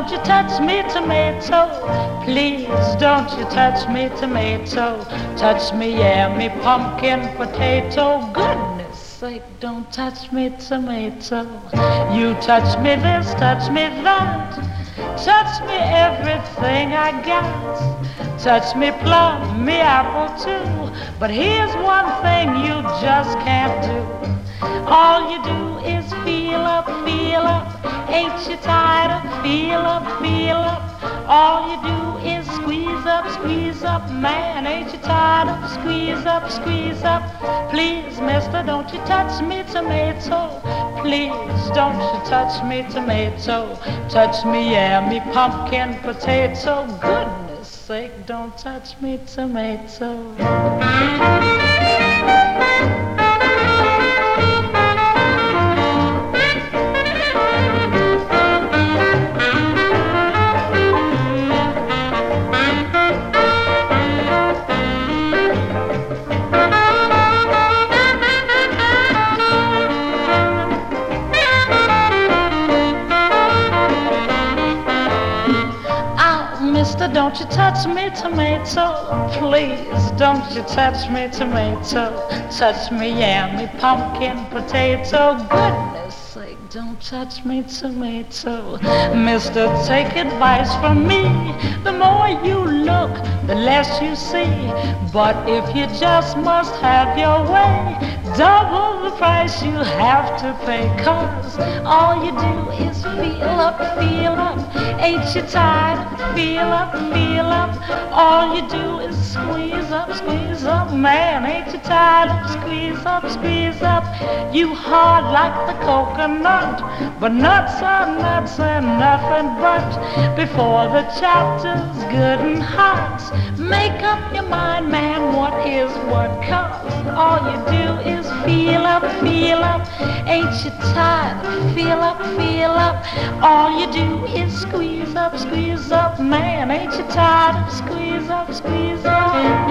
don't you touch me, tomato. Please don't you touch me, tomato. Touch me, yeah, me pumpkin potato. Goodness sake, don't touch me, tomato. You touch me this, touch me that. Touch me everything I got. Touch me plum, me apple too. But here's one thing you just can't do. All you do is feel up, feel up. Ain't you tired of feel up, feel up? All you do is squeeze up, man. Ain't you tired of squeeze up, squeeze up? Please, mister, don't you touch me, tomato. Please, don't you touch me, tomato. Touch me, yeah, me pumpkin potato. Goodness sake, don't touch me, tomato. Mister, don't you touch me, tomato. Please, don't you touch me, tomato. Touch me, yeah, me pumpkin potato. Goodness sake, don't touch me, tomato. Mister, take advice from me. The more you look, the less you see. But if you just must have your way, double the price you have to pay. 'Cause all you do is feel up, feel up. Ain't you tired? Feel up, feel up. All you do is squeeze up, man. Ain't you tired of squeeze up? You hard like the coconut, but nuts are nuts and nothing but. Before the chapter's good and hot, make up your mind, man, what is what? 'Cause all you do is feel up, feel up. Ain't you tired? Feel up, feel up. All you do is squeeze up, man. Ain't you tired of squeeze up, squeeze up?